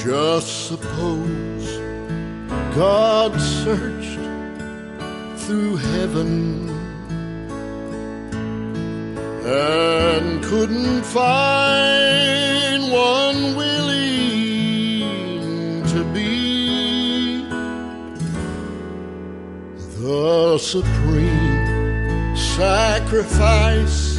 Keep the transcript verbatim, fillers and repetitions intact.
Just suppose God searched through heaven and couldn't find one willing to be the supreme sacrifice